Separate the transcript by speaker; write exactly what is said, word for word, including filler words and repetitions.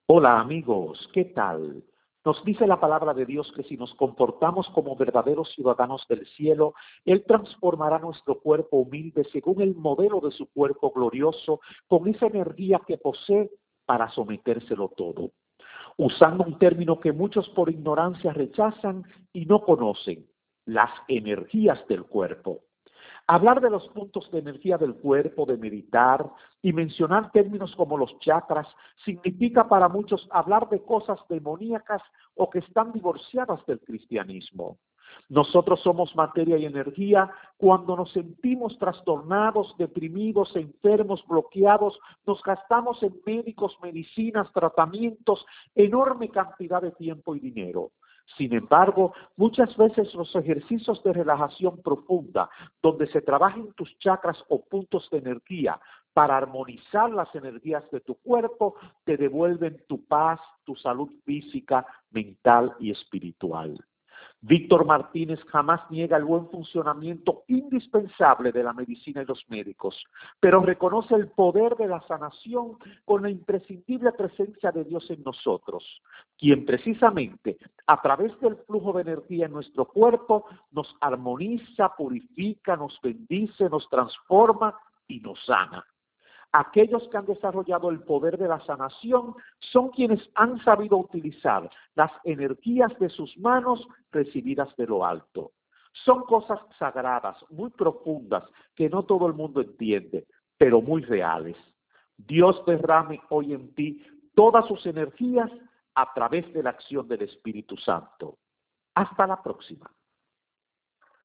Speaker 1: Hola amigos, ¿qué tal? Nos dice la palabra de Dios que si nos comportamos como verdaderos ciudadanos del cielo, Él transformará nuestro cuerpo humilde según el modelo de su cuerpo glorioso, con esa energía que posee para sometérselo todo. Usando un término que muchos por ignorancia rechazan y no conocen, las energías del cuerpo. Hablar de los puntos de energía del cuerpo, de meditar y mencionar términos como los chakras significa para muchos hablar de cosas demoníacas o que están divorciadas del cristianismo. Nosotros somos materia y energía. Cuando nos sentimos trastornados, deprimidos, enfermos, bloqueados, nos gastamos en médicos, medicinas, tratamientos, enorme cantidad de tiempo y dinero. Sin embargo, muchas veces los ejercicios de relajación profunda, donde se trabajan tus chakras o puntos de energía para armonizar las energías de tu cuerpo, te devuelven tu paz, tu salud física, mental y espiritual. Víctor Martínez jamás niega el buen funcionamiento indispensable de la medicina y los médicos, pero reconoce el poder de la sanación con la imprescindible presencia de Dios en nosotros, quien precisamente a través del flujo de energía en nuestro cuerpo nos armoniza, purifica, nos bendice, nos transforma y nos sana. Aquellos que han desarrollado el poder de la sanación son quienes han sabido utilizar las energías de sus manos recibidas de lo alto. Son cosas sagradas, muy profundas, que no todo el mundo entiende, pero muy reales. Dios derrame hoy en ti todas sus energías a través de la acción del Espíritu Santo. Hasta la próxima.